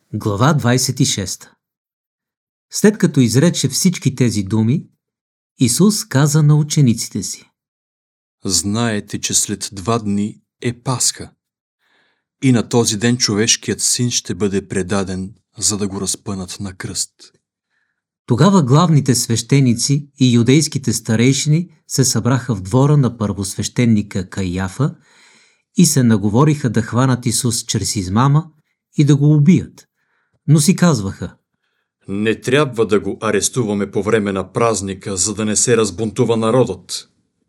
Глава 26. След като изрече всички тези думи, Исус каза на учениците си: Знаете, че след 2 дни е Пасха и на този ден човешкият син ще бъде предаден, за да го разпънат на кръст. Тогава главните свещеници и юдейските старейшини се събраха в двора на първосвещеника Каиафа и се наговориха да хванат Исус чрез измама и да го убият. Но си казваха: Не трябва да го арестуваме по време на празника, за да не се разбунтува народът.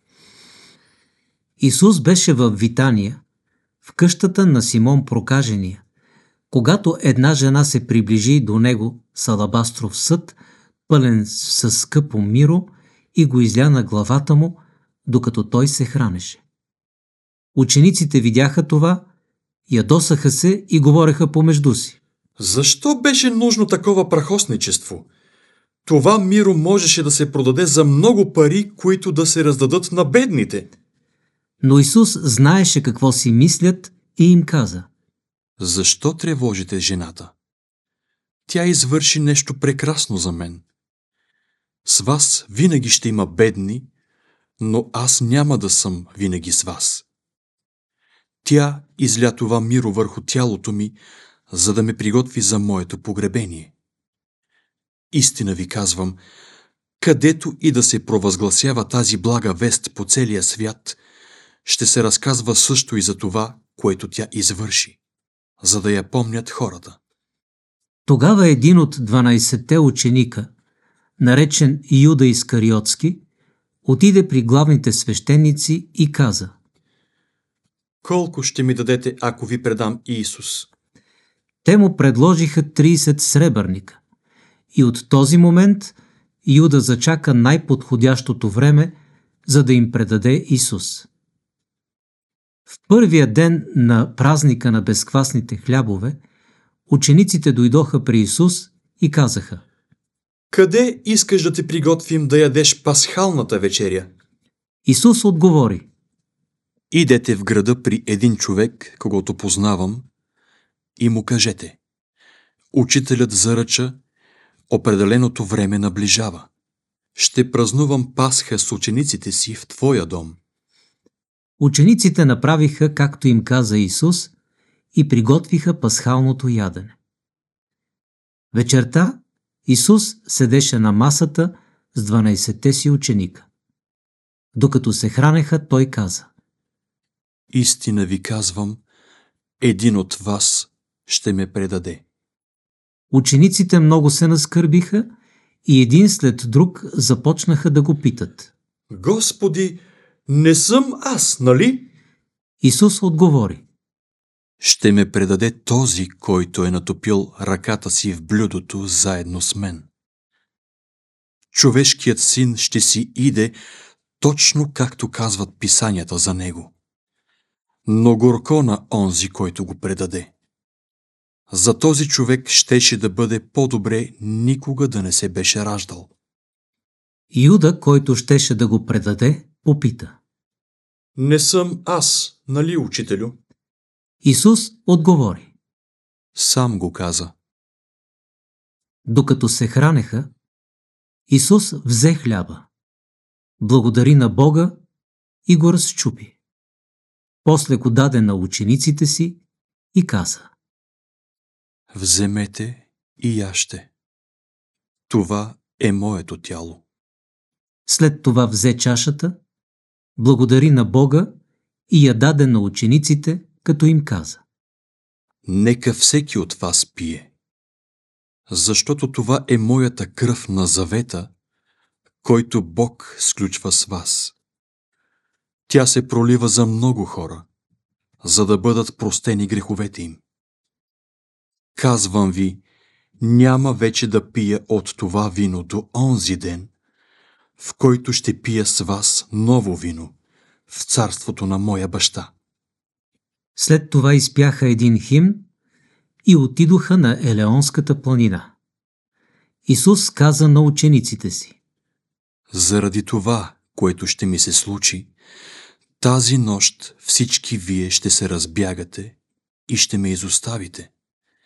Исус беше в Витания, в къщата на Симон Прокажения, когато една жена се приближи до него с алабастров съд, пълен със скъпо миро, и го изля на главата му, докато той се хранеше. Учениците видяха това, ядосаха се и говореха помежду си: Защо беше нужно такова прахосничество? Това миро можеше да се продаде за много пари, които да се раздадат на бедните. Но Исус знаеше какво си мислят и им каза: Защо тревожите жената? Тя извърши нещо прекрасно за мен. С вас винаги ще има бедни, но аз няма да съм винаги с вас. Тя изля това миро върху тялото ми, за да ме приготви за моето погребение. Истина ви казвам, където и да се провъзгласява тази блага вест по целия свят, ще се разказва също и за това, което тя извърши, за да я помнят хората. Тогава един от 12-те ученика, наречен Юда Искариотски, отиде при главните свещеници и каза: Колко ще ми дадете, ако ви предам Исус? Те му предложиха 30 сребърника. И от този момент Юда зачака най-подходящото време, за да им предаде Исус. В първия ден на празника на безквасните хлябове, учениците дойдоха при Исус и казаха: Къде искаш да те приготвим да ядеш пасхалната вечеря? Исус отговори: Идете в града при един човек, когото познавам, и му кажете: Учителят заръча, определеното време наближава. Ще празнувам Пасха с учениците си в твоя дом. Учениците направиха, както им каза Исус, и приготвиха пасхалното ядене. Вечерта Исус седеше на масата с 12-те си ученика. Докато се хранеха, той каза: Истина ви казвам, един от вас ще ме предаде. Учениците много се наскърбиха и един след друг започнаха да го питат. Господи, не съм аз, нали? Исус отговори: Ще ме предаде този, който е натопил ръката си в блюдото заедно с мен. Човешкият син ще си иде, точно както казват писанията за него. Но горко на онзи, който го предаде. За този човек щеше да бъде по-добре никога да не се беше раждал. Юда, който щеше да го предаде, попита: Не съм аз, нали, учителю? Исус отговори: Сам го каза. Докато се хранеха, Исус взе хляба, благодари на Бога и го разчупи. После го даде на учениците си и каза: Вземете и яжте. Това е моето тяло. След това взе чашата, благодари на Бога и я даде на учениците, като им каза: Нека всеки от вас пие, защото това е моята кръв на завета, който Бог сключва с вас. Тя се пролива за много хора, за да бъдат простени греховете им. Казвам ви, няма вече да пия от това вино до онзи ден, в който ще пия с вас ново вино в царството на моя баща. След това изпяха един химн и отидоха на Елеонската планина. Исус каза на учениците си: Заради това, което ще ми се случи, тази нощ всички вие ще се разбягате и ще ме изоставите.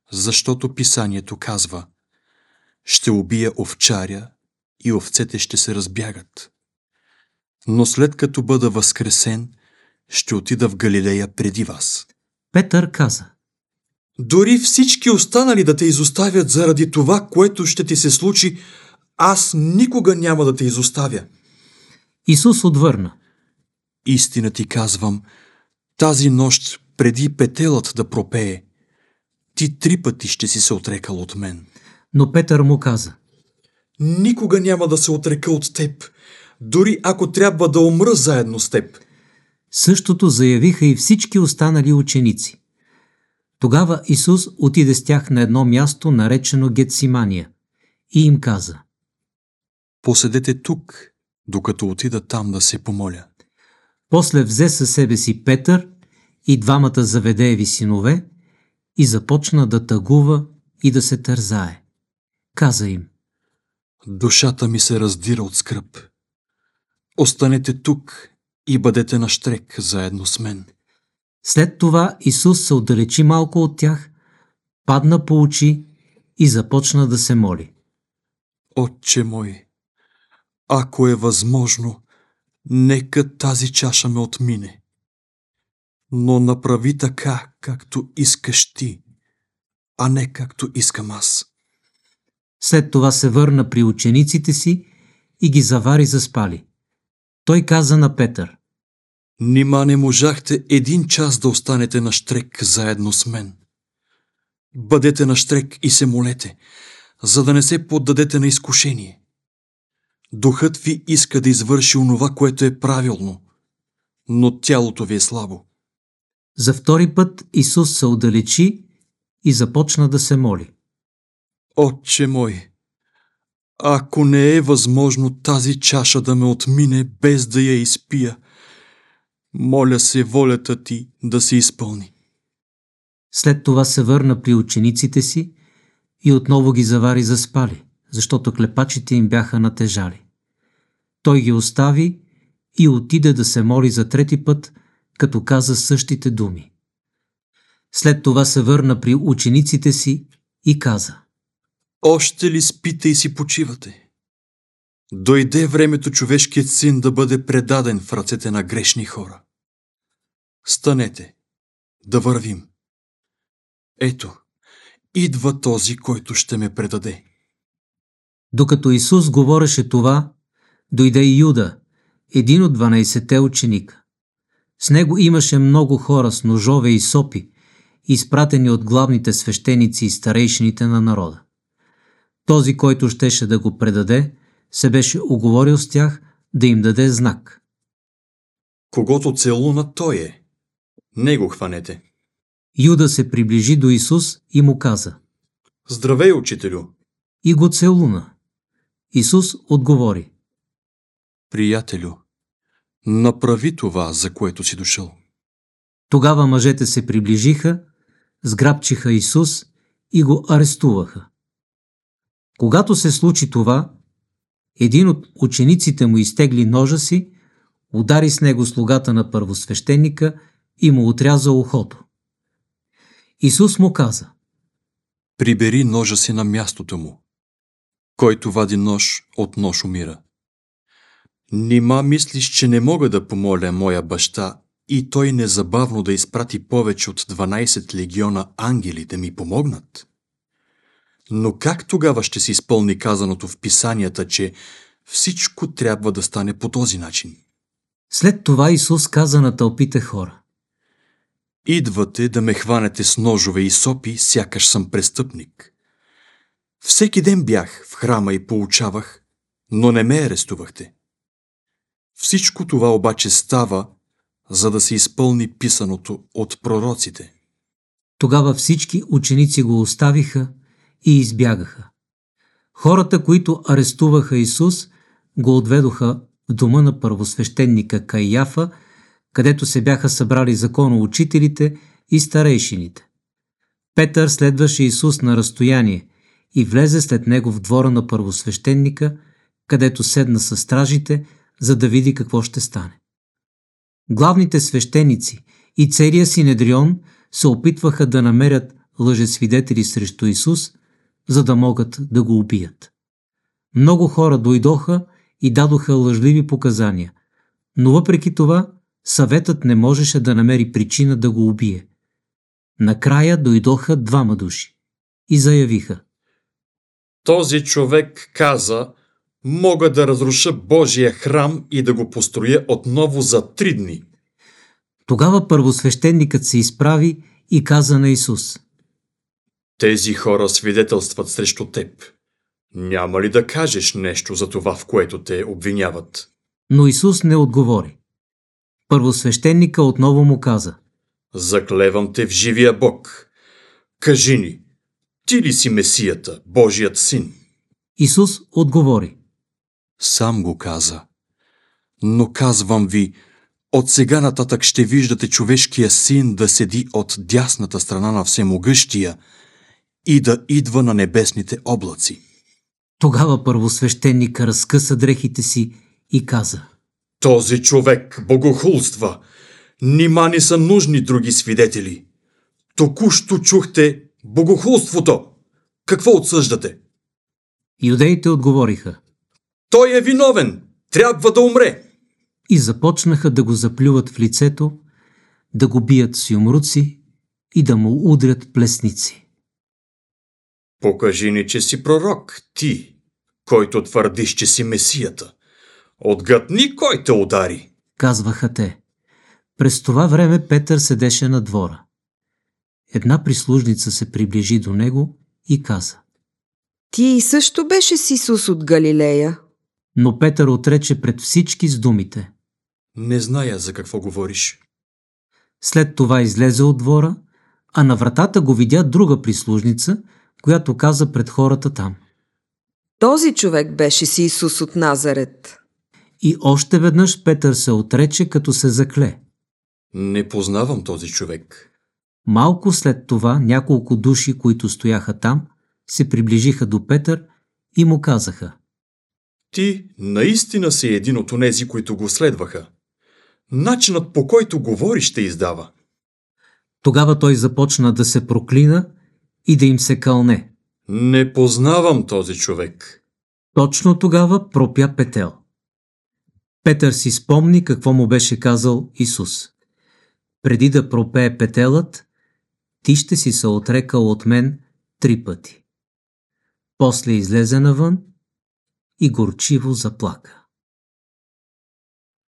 защото писанието казва: ще убия овчаря и овцете ще се разбягат. Но след като бъда възкресен, ще отида в Галилея преди вас. Петър каза: Дори всички останали да те изоставят заради това, което ще ти се случи, аз никога няма да те изоставя. Исус отвърна: Истина ти казвам, тази нощ преди петелът да пропее, ти 3 пъти ще си се отрекал от мен. Но Петър му каза: Никога няма да се отрека от теб, дори ако трябва да умра заедно с теб. Същото заявиха и всички останали ученици. Тогава Исус отиде с тях на едно място, наречено Гетсимания, и им каза: Поседете тук, докато отида там да се помоля. После взе със себе си Петър и 2 Заведееви синове и започна да тъгува и да се тързае. Каза им: Душата ми се раздира от скръб. Останете тук и бъдете нащрек заедно с мен. След това Исус се отдалечи малко от тях, падна по очи и започна да се моли: Отче мой, ако е възможно, нека тази чаша ме отмине. Но направи така, както искаш ти, а не както искам аз. След това се върна при учениците си и ги завари заспали. Той каза на Петър: Нима не можахте 1 час да останете нащрек заедно с мен? Бъдете нащрек и се молете, за да не се поддадете на изкушение. Духът ви иска да извърши онова, което е правилно, но тялото ви е слабо. За 2 път Исус се отдалечи и започна да се моли: Отче мой, ако не е възможно тази чаша да ме отмине без да я изпия, моля се волята ти да се изпълни. След това се върна при учениците си и отново ги завари заспали, защото клепачите им бяха натежали. Той ги остави и отиде да се моли за 3 път, като каза същите думи. След това се върна при учениците си и каза: Още ли спите и си почивате? Дойде времето човешкият син да бъде предаден в ръцете на грешни хора. Станете, да вървим. Ето, идва този, който ще ме предаде. Докато Исус говореше това, дойде и Юда, един от 12 ученика. С него имаше много хора с ножове и сопи, изпратени от главните свещеници и старейшините на народа. Този, който щеше да го предаде, се беше уговорил с тях да им даде знак. Когото целуна, той е. Не го хванете. Юда се приближи до Исус и му каза: Здравей, учителю! И го целуна. Исус отговори: Приятелю, направи това, за което си дошъл. Тогава мъжете се приближиха, сграбчиха Исус и го арестуваха. Когато се случи това, един от учениците му изтегли ножа си, удари с него слугата на първосвещеника и му отряза ухото. Исус му каза: Прибери ножа си на мястото му. Който вади нож, от нож умира. Нима мислиш, че не мога да помоля моя баща и той незабавно да изпрати повече от 12 легиона ангели да ми помогнат? Но как тогава ще се изпълни казаното в писанията, че всичко трябва да стане по този начин? След това Исус каза на тълпите хора: Идвате да ме хванете с ножове и сопи, сякаш съм престъпник. Всеки ден бях в храма и поучавах, но не ме арестувахте. Всичко това обаче става, за да се изпълни писаното от пророците. Тогава всички ученици го оставиха и избягаха. Хората, които арестуваха Исус, го отведоха в дома на първосвещеника Кайафа, където се бяха събрали законоучителите и старейшините. Петър следваше Исус на разстояние и влезе след него в двора на първосвещеника, където седна със стражите, за да види какво ще стане. Главните свещеници и целия Синедрион се опитваха да намерят лъжесвидетели срещу Исус, за да могат да го убият. Много хора дойдоха и дадоха лъжливи показания, но въпреки това съветът не можеше да намери причина да го убие. Накрая дойдоха двама души и заявиха: Този човек каза: мога да разруша Божия храм и да го построя отново за 3 дни. Тогава първосвещеникът се изправи и каза на Исус: Тези хора свидетелстват срещу теб. Няма ли да кажеш нещо за това, в което те обвиняват? Но Исус не отговори. Първосвещеника отново му каза: Заклевам те в живия Бог. Кажи ни, ти ли си Месията, Божият син? Исус отговори: Сам го каза. Но казвам ви, от сега нататък ще виждате човешкия син да седи от дясната страна на Всемогъщия и да идва на небесните облаци. Тогава първосвещеника разкъса дрехите си и каза: Този човек богохулства. Нима не са нужни други свидетели. Току-що чухте богохулството. Какво отсъждате? Юдеите отговориха: Той е виновен. Трябва да умре. и започнаха да го заплюват в лицето, да го бият с юмруци и да му удрят плесници. Покажи ни, че си пророк, ти, който твърдиш, че си Месията. Отгътни кой те удари. Казваха те. През това време Петър седеше на двора. Една прислужница се приближи до него и каза: Ти също беше с Исус от Галилея. Но Петър отрече пред всички с думите: Не зная за какво говориш. След това излезе от двора, а на вратата го видя друга прислужница, която каза пред хората там: Този човек беше с Исус от Назарет. И още веднъж Петър се отрече, като се закле. Не познавам този човек. Малко след това няколко души, които стояха там, се приближиха до Петър и му казаха: Ти наистина си един от онези, които го следваха. Начинът, по който говориш, ще издава. Тогава той започна да се проклина и да им се кълне. Не познавам този човек. Точно тогава пропя петел. Петър си спомни какво му беше казал Исус: преди да пропее петелът, ти ще си се отрекал от мен 3 пъти. После излезе навън и горчиво заплака.